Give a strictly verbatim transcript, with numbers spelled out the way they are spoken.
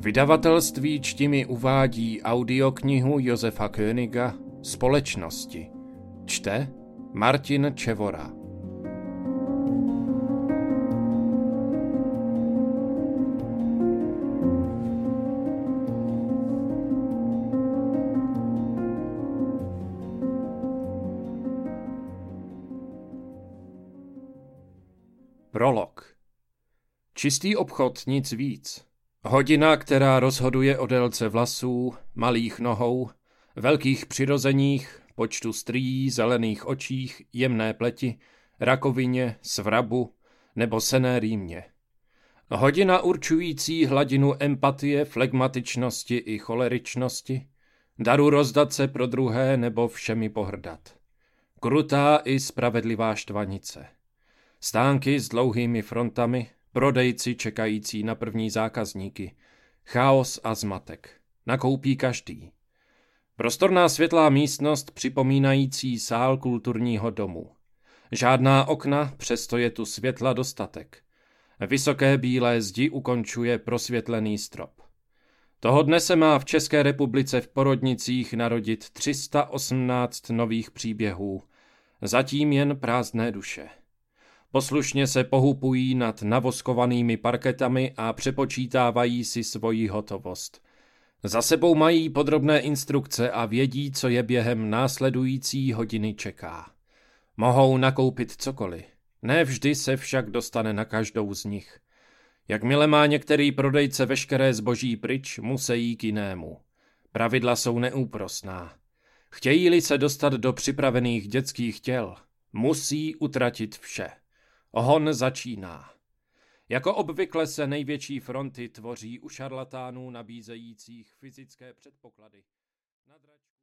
Vydavatelství Čtimi uvádí audioknihu Josefa Königa Společnosti. Čte Martin Čevora. Prolog. Čistý obchod, nic víc. Hodina, která rozhoduje o délce vlasů, malých nohou, velkých přirozeních, počtu strýí, zelených očích, jemné pleti, rakovině, svrabu nebo senné rýmě. Hodina určující hladinu empatie, flegmatičnosti i choleričnosti, daru rozdat se pro druhé nebo všemi pohrdat. Krutá i spravedlivá štvanice. Stánky s dlouhými frontami, prodejci čekající na první zákazníky, chaos a zmatek. Nakoupí každý. Prostorná světlá místnost připomínající sál kulturního domu. Žádná okna, přesto je tu světla dostatek. Vysoké bílé zdi ukončuje prosvětlený strop. Toho dne se má v České republice v porodnicích narodit tři sta osmnáct nových příběhů, zatím jen prázdné duše. Poslušně se pohupují nad navoskovanými parketami a přepočítávají si svoji hotovost. Za sebou mají podrobné instrukce a vědí, co je během následující hodiny čeká. Mohou nakoupit cokoliv. Ne vždy se však dostane na každou z nich. Jakmile má některý prodejce veškeré zboží pryč, musejí k jinému. Pravidla jsou neúprosná. Chtějí-li se dostat do připravených dětských těl, musí utratit vše. Hon začíná. Jako obvykle se největší fronty tvoří u šarlatánů nabízejících fyzické předpoklady.